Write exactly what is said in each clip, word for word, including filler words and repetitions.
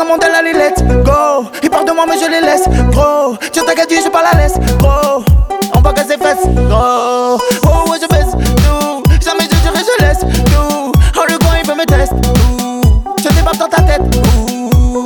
modèle à let's go. Ils parlent de moi mais je les laisse, gros. Tu t'as qu'à dire, j'ai pas la laisse, gros. On va casser fesses, gros. Oh ouais je baisse, tout. Jamais je dirai je laisse, tout. Oh le coin il veut me tester, tout. Je débarque dans ta tête, tout.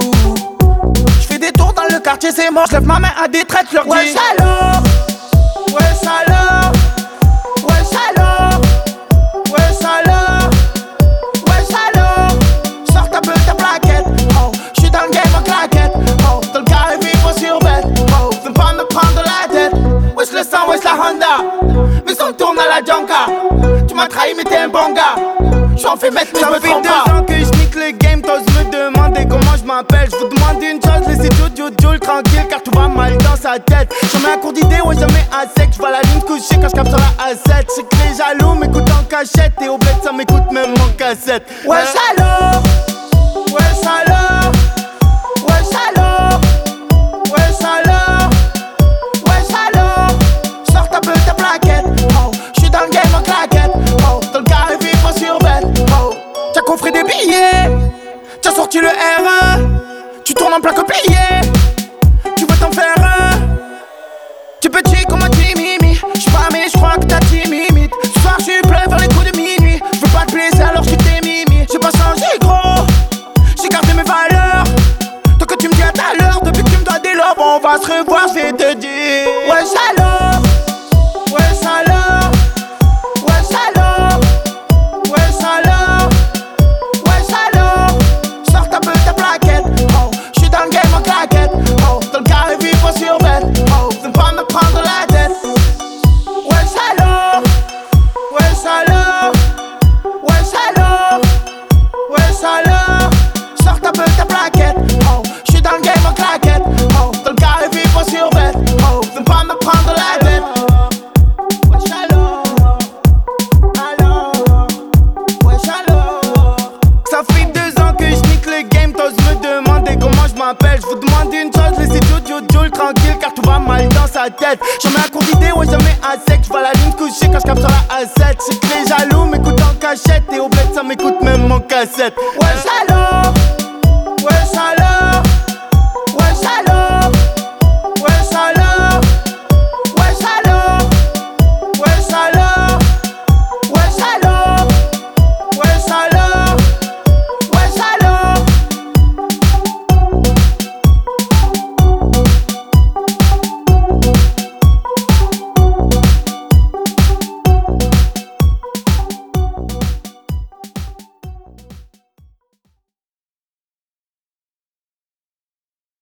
Je fais des tours dans le quartier, c'est mort. Je lève ma main à des traites, je leur dis ouais alors, ouais alors, ouais alors, ouais alors, ouais alors. Sors ta peu ta plaquette, oh. J'suis dans le game en claquette, oh. Dans le carré vivre sur bête, oh. Viens pas me prendre la tête. Wesh le sang, wesh la Honda. Mais on tourne à la Djanka. Tu m'as trahi mais t'es un bon gars. J'en fais mettre mais je me trompe pas. Ça fait deux ans que j'nique le game, t'oses me demander comment je m'appelle. J'vous demande une chose, laissez Jojo Joule tranquille car tout va mal dans sa tête. Jamais un cours d'idée, ouais jamais à sec. J'vois la ligne coucher quand j'capte sur la A sept. J'sais que les jaloux m'écoutent en cachette. Et au bled ça m'écoute même en cassette. Ouais alors, ouais alors, ouais alors, ouais alors, ouais alors. Sors ta peu ta plaquette, oh. J'suis dans le game en claquette, oh. Dans le carré vivre sur bête, oh. T'as coffré des billets, t'as sorti le R un. Tu tournes en plaque au billet, tu veux t'en faire un. Tu petit comme un timimi. J'suis pas mais j'crois que t'as timimite. Ce soir j'suis plein vers les coups de minuit. J'veux pas te blesser alors j'suis t'es mimi. J'ai pas changé gros, j'ai gardé mes valeurs. Tant que tu me dis à ta l'heure, depuis que tu me dois des lobes, on va se revoir, j'vais te dire ouais alors, ouais alors, ouais alors, ouais alors, ouais alors. Sors ta peu ta plaquette, oh. J'suis dans le game en claquette, oh. Dans le carré vivre sur bête, oh. Viens pas me prendre la tête. Ouais alors, ouais alors, ouais alors, ouais alors. Sors ta peu ta plaquette, oh. J'suis dans le game en claquette, oh. Dans le carré vivre sur bête, oh. Viens pas me prendre la tête. Ouais alors, alors, ouais alors. Ça fait deux ans que j'nique le game, t'oses me demander comment je m'appelle. J'vous demande une chose, laissez Jojo Joule tranquille car tout va mal dans sa tête. Jamais un cours d'idée, ouais jamais à sec. J'vois la ligne coucher quand j'capte sur la A sept. J'sais que les jaloux m'écoutent en cachette. Et au bled ça m'écoute même en cassette. Ouais alors.